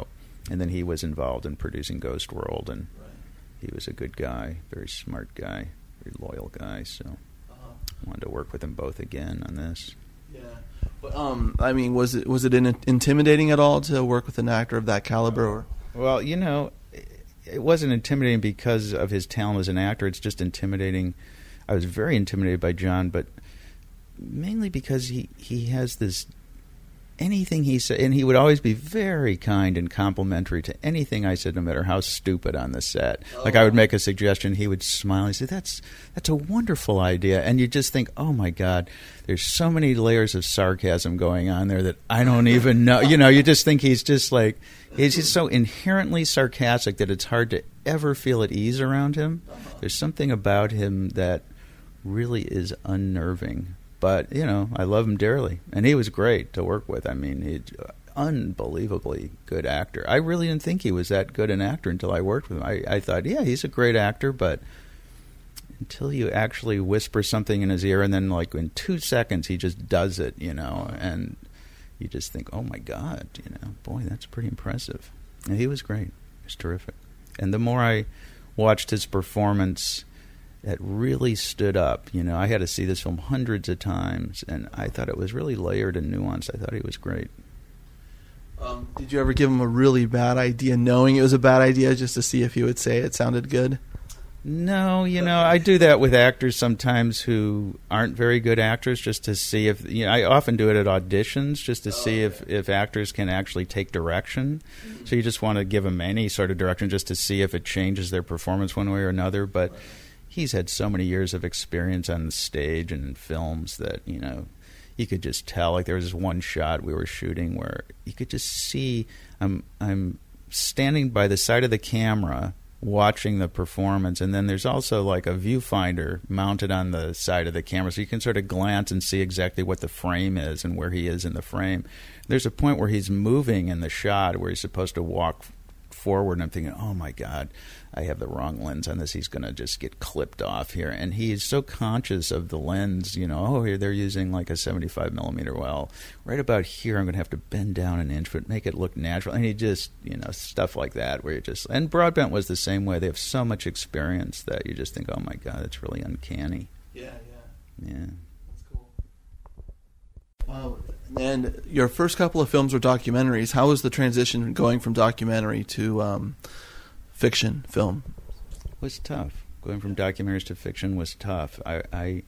and then he was involved in producing Ghost World, and he was a good guy, very smart guy, very loyal guy. So uh-huh. I wanted to work with them both again on this. Yeah, but um, I mean, was it was it in, intimidating at all to work with an actor of that caliber? Or? Well, you know, it wasn't intimidating because of his talent as an actor. It's just intimidating. I was very intimidated by John, but mainly because he, he has this, anything he said, and he would always be very kind and complimentary to anything I said, no matter how stupid on the set. Oh. Like I would make a suggestion, he would smile. He'd say, that's, that's a wonderful idea. And you just think, oh my God, there's so many layers of sarcasm going on there that I don't even know. You know, you just think he's just like, he's just so inherently sarcastic that it's hard to ever feel at ease around him. There's something about him that really is unnerving. But, you know, I love him dearly. And he was great to work with. I mean, he's an unbelievably good actor. I really didn't think he was that good an actor until I worked with him. I, I thought, yeah, he's a great actor, but until you actually whisper something in his ear and then, like, in two seconds he just does it, you know, and you just think, oh, my God, you know, boy, that's pretty impressive. And he was great. He was terrific. And the more I watched his performance, that really stood up. You know, I had to see this film hundreds of times, and I thought it was really layered and nuanced. I thought he was great. Um, did you ever give him a really bad idea, knowing it was a bad idea, just to see if he would say it sounded good? No, you know, I do that with actors sometimes who aren't very good actors, just to see if, you know, I often do it at auditions, just to oh, see if, if actors can actually take direction. Mm-hmm. So you just want to give them any sort of direction just to see if it changes their performance one way or another. But right. He's had so many years of experience on the stage and in films that, you know, you could just tell. Like there was this one shot we were shooting where you could just see I'm I'm standing by the side of the camera watching the performance, and then there's also like a viewfinder mounted on the side of the camera, so you can sort of glance and see exactly what the frame is and where he is in the frame. There's a point where he's moving in the shot where he's supposed to walk forward, and I'm thinking, oh my God, I have the wrong lens on this. He's going to just get clipped off here. And he is so conscious of the lens, you know, oh, here they're using like a seventy-five millimeter. Well, right about here, I'm going to have to bend down an inch, but make it look natural. And he just, you know, stuff like that where you just, and Broadbent was the same way. They have so much experience that you just think, oh my God, it's really uncanny. Yeah, yeah. Yeah. That's cool. Wow. And your first couple of films were documentaries. How was the transition going from documentary to um, fiction film? It was tough. Going from documentaries to fiction was tough. I, I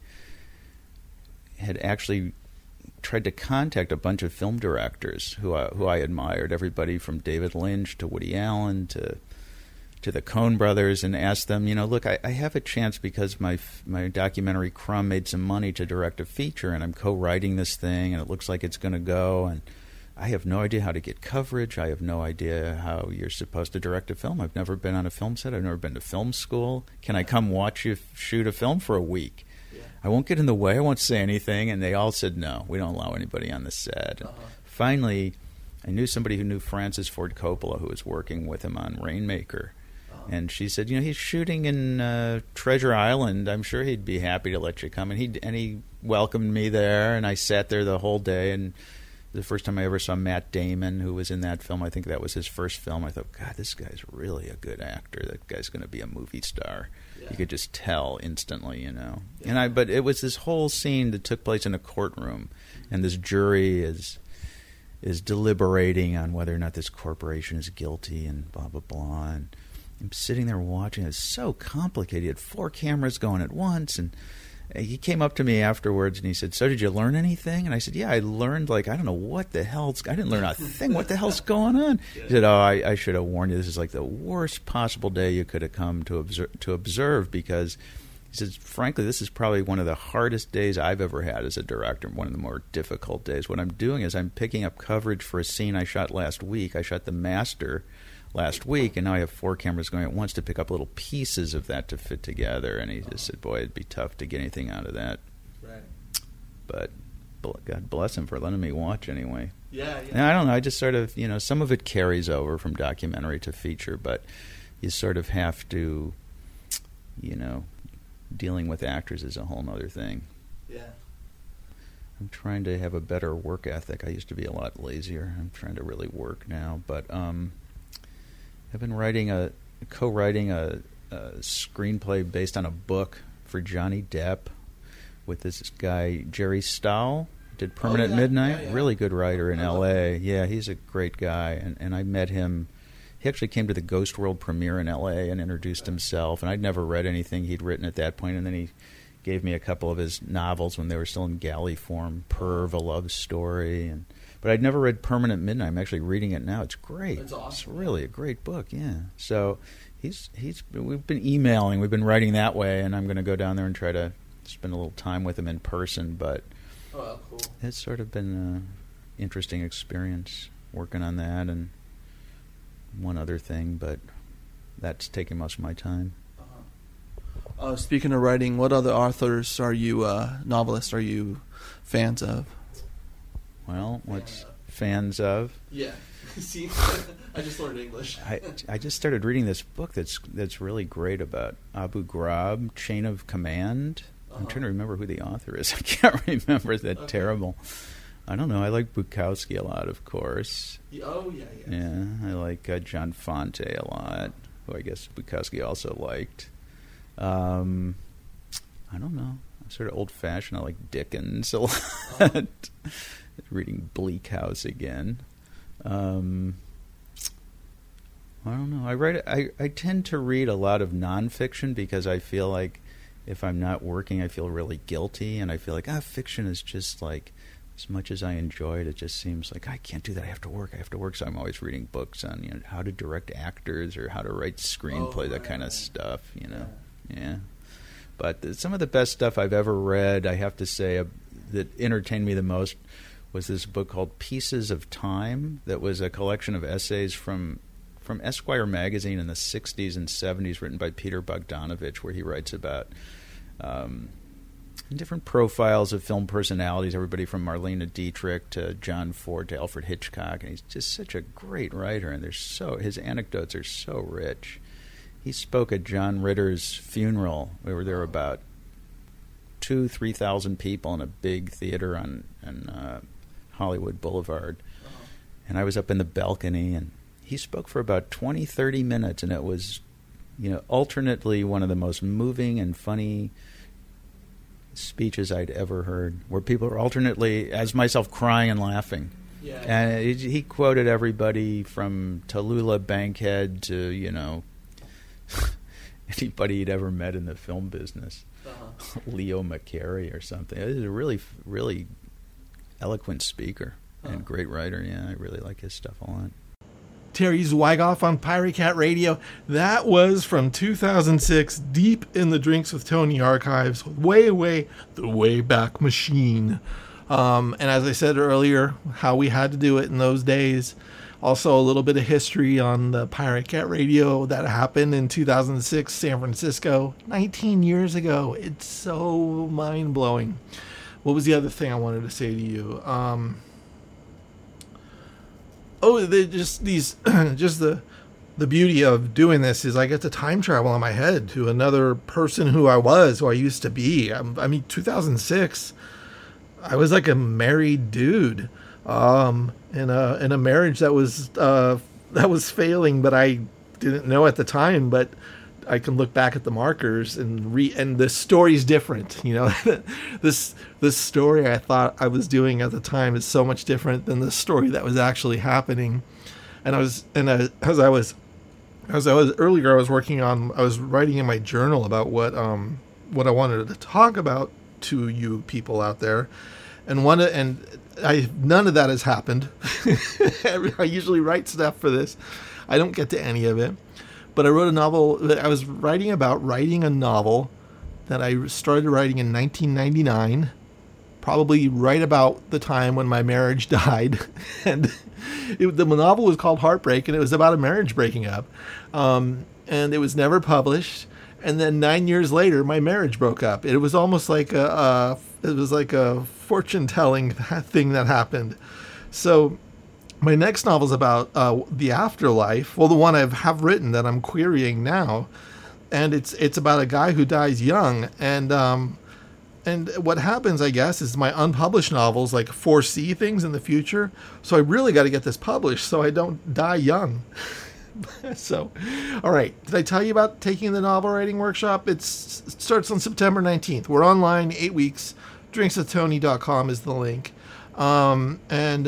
had actually tried to contact a bunch of film directors who I, who I admired, everybody from David Lynch to Woody Allen to to the Coen brothers, and asked them, you know, look, I, I have a chance because my my documentary Crumb made some money to direct a feature, and I'm co-writing this thing, and it looks like it's going to go, and I have no idea how to get coverage. I have no idea how you're supposed to direct a film. I've never been on a film set. I've never been to film school. Can I come watch you shoot a film for a week? Yeah. I won't get in the way. I won't say anything. And they all said, no, we don't allow anybody on the set. Uh-huh. Finally, I knew somebody who knew Francis Ford Coppola, who was working with him on Rainmaker. And she said, you know, he's shooting in uh, Treasure Island. I'm sure he'd be happy to let you come. And he and he welcomed me there, and I sat there the whole day. And the first time I ever saw Matt Damon, who was in that film, I think that was his first film, I thought, God, this guy's really a good actor. That guy's going to be a movie star. Yeah. You could just tell instantly, you know. Yeah. And I, but it was this whole scene that took place in a courtroom, and this jury is is deliberating on whether or not this corporation is guilty, and blah blah blah. And I'm sitting there watching. It's so complicated. He had four cameras going at once, and he came up to me afterwards and he said, so did you learn anything? And I said, yeah, I learned, like, I don't know what the hell's, I didn't learn a thing. What the hell's going on? He said, oh, I, I should have warned you. This is like the worst possible day you could have come to observe, to observe because he says, frankly, this is probably one of the hardest days I've ever had as a director, one of the more difficult days. What I'm doing is I'm picking up coverage for a scene I shot last week. I shot The Master last week, and now I have four cameras going at once to pick up little pieces of that to fit together. And he just said, boy, it'd be tough to get anything out of that. Right. But God bless him for letting me watch anyway. Yeah, yeah. And I don't know, I just sort of, you know, some of it carries over from documentary to feature, but you sort of have to, you know, dealing with actors is a whole other thing. Yeah. I'm trying to have a better work ethic. I used to be a lot lazier. I'm trying to really work now, but um I've been writing a co-writing a, a screenplay based on a book for Johnny Depp with this guy Jerry Stahl. Did Permanent oh, yeah. Midnight. Yeah, yeah. Really good writer in L A. Yeah, he's a great guy, and and I met him. He actually came to the Ghost World premiere in L A and introduced himself, and I'd never read anything he'd written at that point, and then he gave me a couple of his novels when they were still in galley form, Perv, A Love Story, and but I'd never read Permanent Midnight. I'm actually reading it now. It's great. It's awesome. It's really a great book, yeah. So he's he's we've been emailing, we've been writing that way, and I'm going to go down there and try to spend a little time with him in person, but Oh, cool. it's sort of been an interesting experience working on that and one other thing, but that's taking most of my time. Uh, speaking of writing, what other authors are you, uh, novelists, are you fans of? Well, what's fans of? Yeah. See, I just learned English. I I just started reading this book that's that's really great about Abu Ghraib, Chain of Command. I'm Uh-huh. trying to remember who the author is. I can't remember. That Okay. terrible. I don't know. I like Bukowski a lot, of course. Oh, yeah, yeah. Yeah, I like uh, John Fonte a lot, who I guess Bukowski also liked. Um, I don't know. I'm sort of old-fashioned. I like Dickens a lot. Uh-huh. Reading Bleak House again. Um, I don't know. I write. I, I tend to read a lot of nonfiction because I feel like if I'm not working, I feel really guilty, and I feel like ah, fiction is just like as much as I enjoy it, it just seems like I can't do that. I have to work. I have to work. So I'm always reading books on you know how to direct actors or how to write screenplay, Oh, that right, kind of right. stuff. You know, yeah. But th- some of the best stuff I've ever read, I have to say, uh, that entertained me the most was this book called Pieces of Time. That was a collection of essays from from Esquire magazine in the sixties and seventies, written by Peter Bogdanovich, where he writes about um, different profiles of film personalities, everybody from Marlene Dietrich to John Ford to Alfred Hitchcock, and he's just such a great writer, and they're so his anecdotes are so rich. He spoke at John Ritter's funeral. There were there were about two, three thousand people in a big theater on on uh, Hollywood Boulevard, and I was up in the balcony, and he spoke for about twenty, thirty minutes, and it was, you know, alternately one of the most moving and funny speeches I'd ever heard, where people are alternately, as myself, crying and laughing. Yeah. And it, he quoted everybody from Tallulah Bankhead to, you know, anybody he'd ever met in the film business. Uh-huh. Leo McCarey or something. He's a really, really eloquent speaker and Uh-huh. great writer. Yeah, I really like his stuff a lot. Terry Zwigoff on Pirate Cat Radio. That was from two thousand six, deep in the Drinks with Tony archives, way, way, the Wayback Machine. Um, and as I said earlier, how we had to do it in those days. Also, a little bit of history on the Pirate Cat Radio that happened in two thousand six, San Francisco, nineteen years ago. It's so mind-blowing. What was the other thing I wanted to say to you? Um... Oh, they just these, just the, the beauty of doing this is I get to time travel in my head to another person who I was, who I used to be. I, I mean, two thousand six, I was like a married dude, um, in a in a marriage that was uh, that was failing, but I didn't know at the time. But I can look back at the markers and re and the story's different. You know, this this story I thought I was doing at the time is so much different than the story that was actually happening. And I was and I, as I was as I was earlier, I was working on I was writing in my journal about what um what I wanted to talk about to you people out there, and one and I none of that has happened. I usually write stuff for this. I don't get to any of it. But I wrote a novel. I was writing about writing a novel that I started writing in nineteen ninety-nine, probably right about the time when my marriage died. And it, the novel was called Heartbreak, and it was about a marriage breaking up. Um, and it was never published. And then nine years later, my marriage broke up. It was almost like a, a it was like a fortune-telling thing that happened. So my next novel is about uh, the afterlife. Well, the one I have written that I'm querying now, and it's it's about a guy who dies young. And um, and what happens, I guess, is my unpublished novels like foresee things in the future. So I really got to get this published so I don't die young. So, all right. Did I tell you about taking the novel writing workshop? It's, it starts on September nineteenth. We're online, eight weeks. drinks with tony dot com is the link. Um, and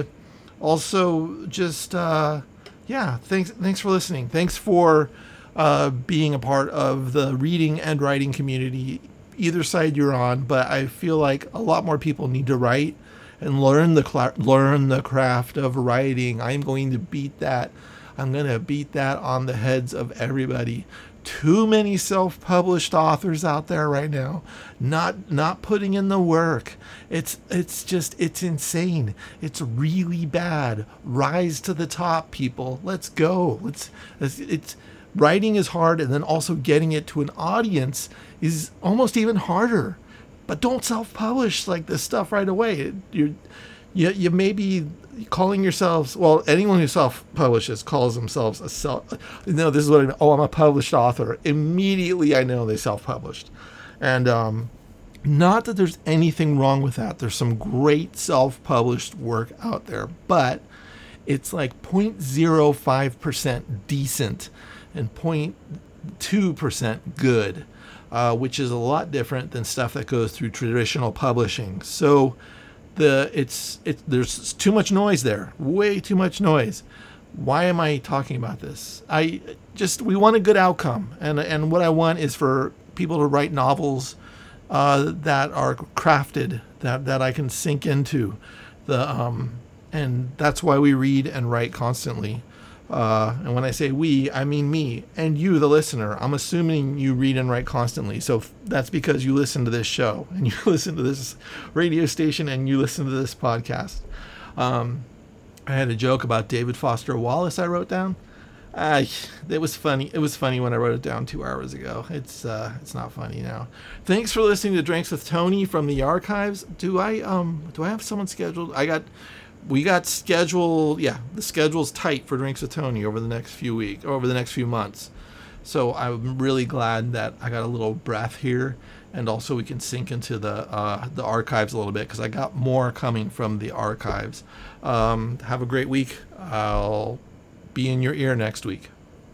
also just, uh, yeah, thanks, thanks for listening. Thanks for uh, being a part of the reading and writing community, either side you're on. But I feel like a lot more people need to write and learn the cla- learn the craft of writing. I'm going to beat that. I'm going to beat that on the heads of everybody. Too many self-published authors out there right now, not not putting in the work. It's it's just it's insane. It's really bad. Rise to the top, people. Let's go. Let's. It's, it's writing is hard, and then also getting it to an audience is almost even harder. But don't self-publish like this stuff right away. You're you you may be calling yourselves, well, anyone who self-publishes calls themselves a self, no, this is what I mean. Oh, I'm a published author. Immediately I know they self-published. And um, not that there's anything wrong with that. There's some great self-published work out there, but it's like zero point zero five percent decent and zero point two percent good, uh, which is a lot different than stuff that goes through traditional publishing. So The it's it there's too much noise there, way too much noise. Why am I talking about this? I just we want a good outcome, and and what I want is for people to write novels uh, that are crafted, that that I can sink into, the um, and that's why we read and write constantly. Uh, and when I say we, I mean me and you, the listener. I'm assuming you read and write constantly. So that's because you listen to this show and you listen to this radio station and you listen to this podcast. Um, I had a joke about David Foster Wallace I wrote down. Uh, it was funny. It was funny when I wrote it down two hours ago. It's uh, it's not funny now. Thanks for listening to Drinks with Tony from the archives. Do I um do I have someone scheduled? I got. We got scheduled, yeah, the schedule's tight for Drinks with Tony over the next few weeks, over the next few months. So I'm really glad that I got a little breath here, and also we can sink into the uh, the archives a little bit, because I got more coming from the archives. Um, have a great week. I'll be in your ear next week.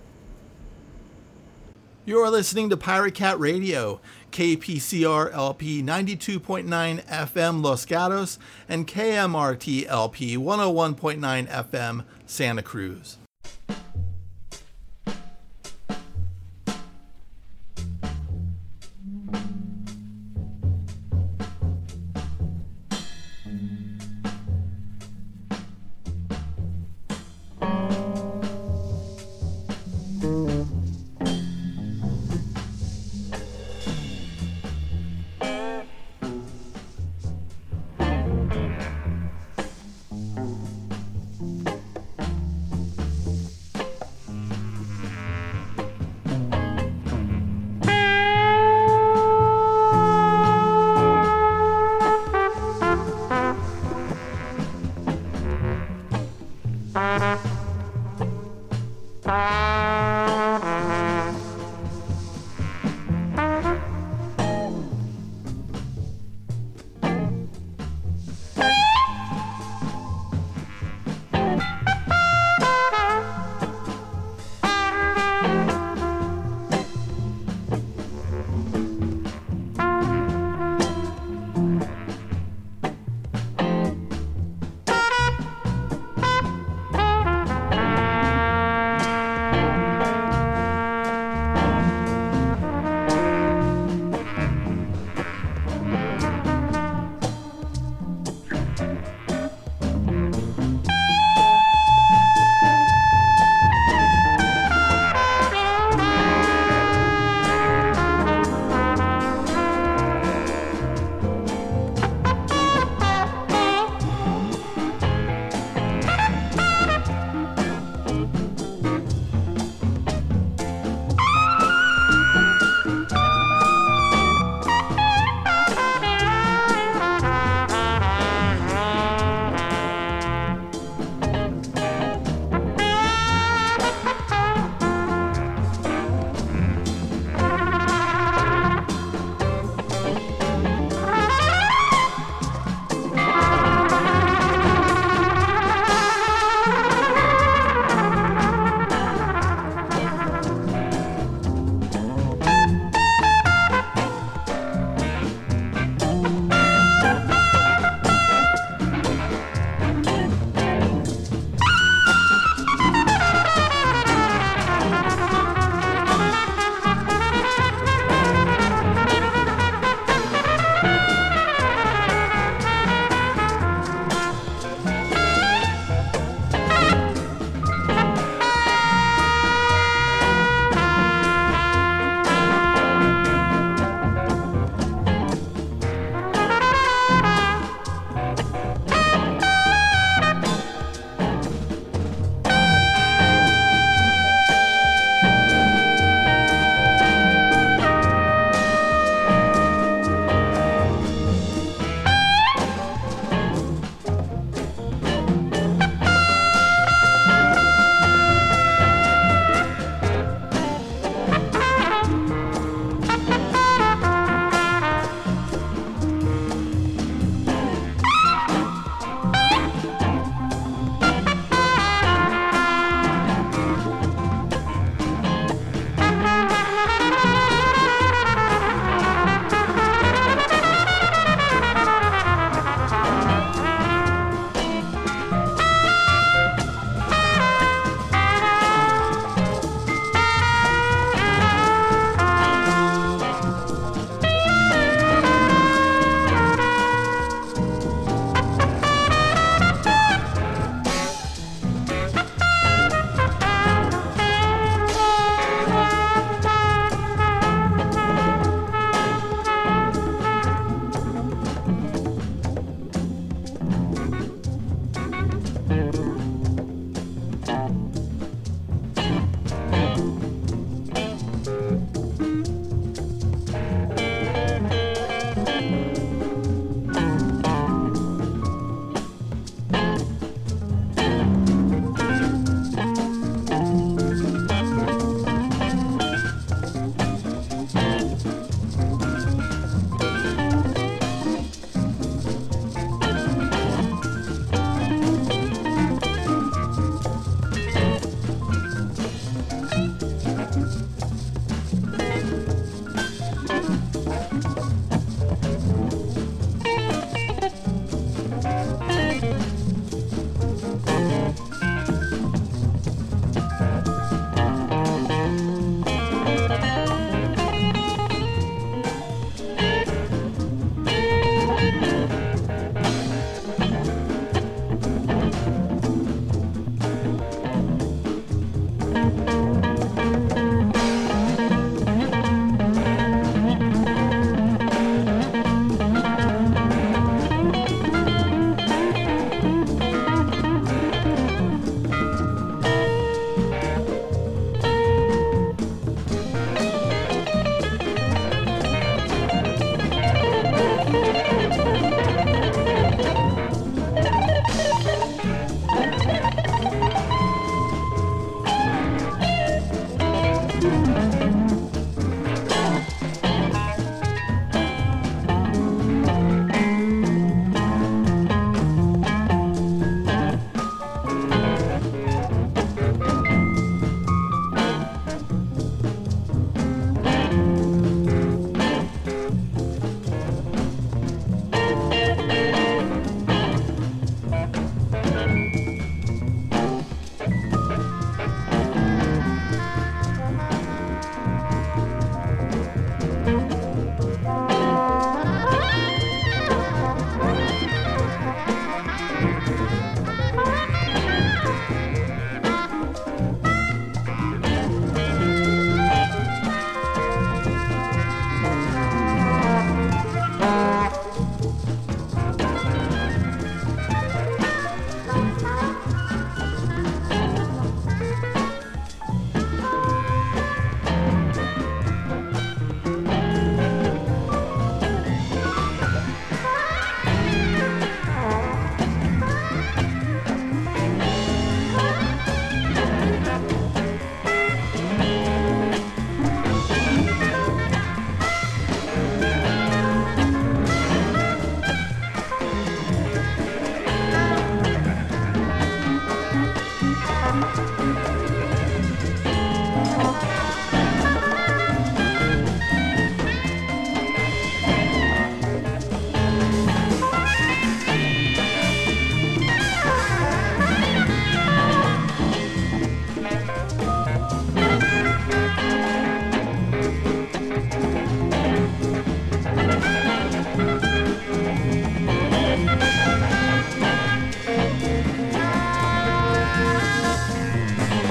You're listening to Pirate Cat Radio, K P C R L P ninety-two point nine F M Los Gatos and K M R T L P one oh one point nine F M Santa Cruz.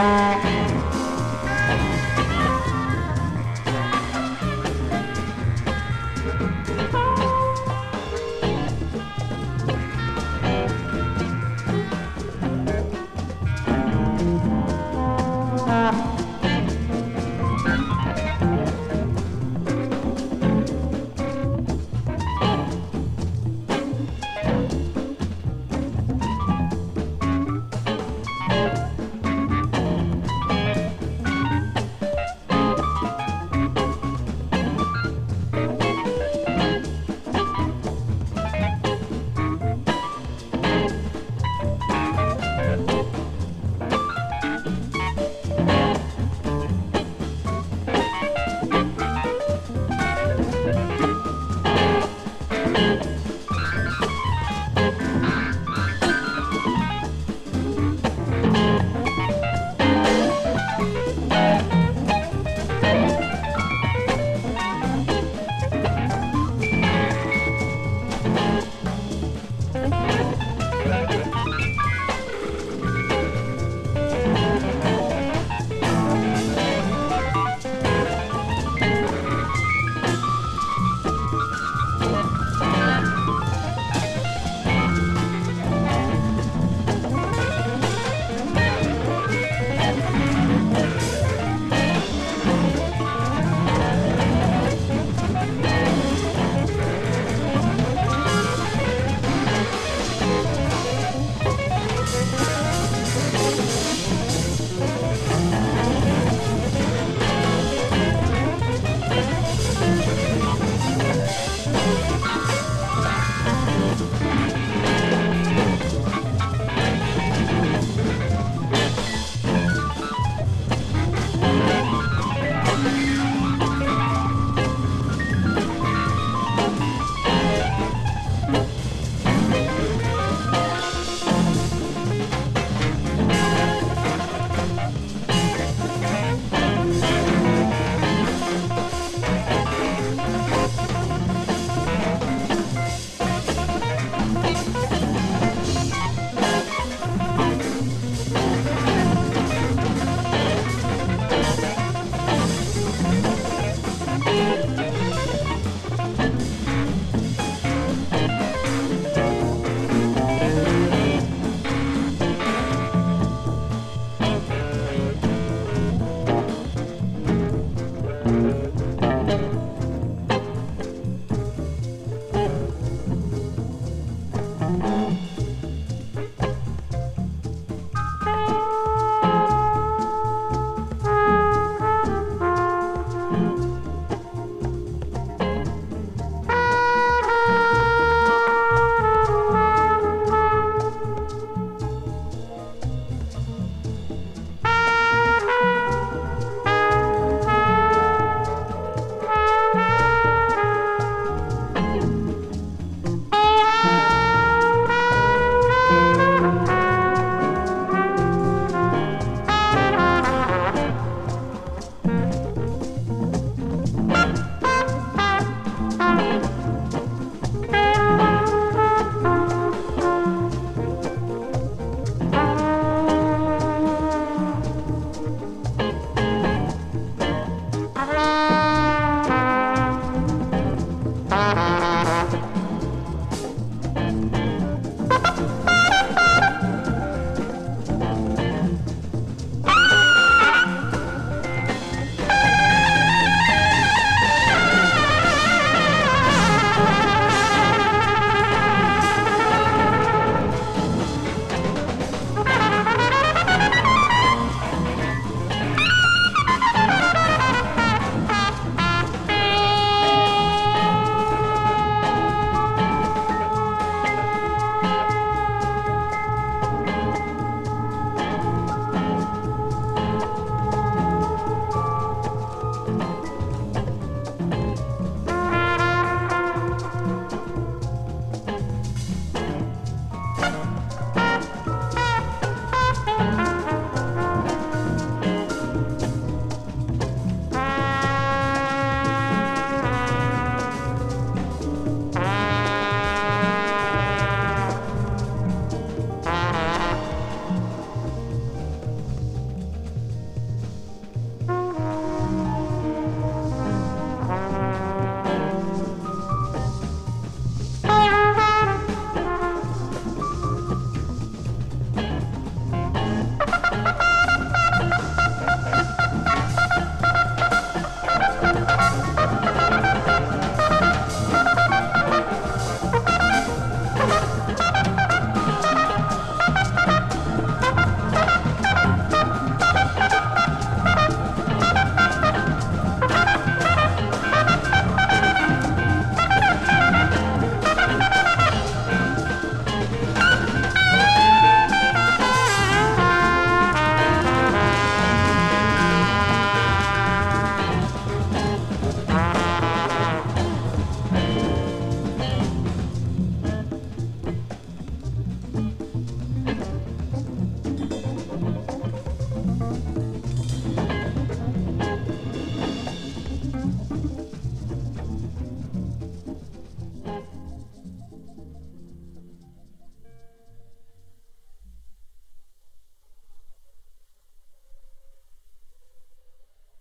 Thank you.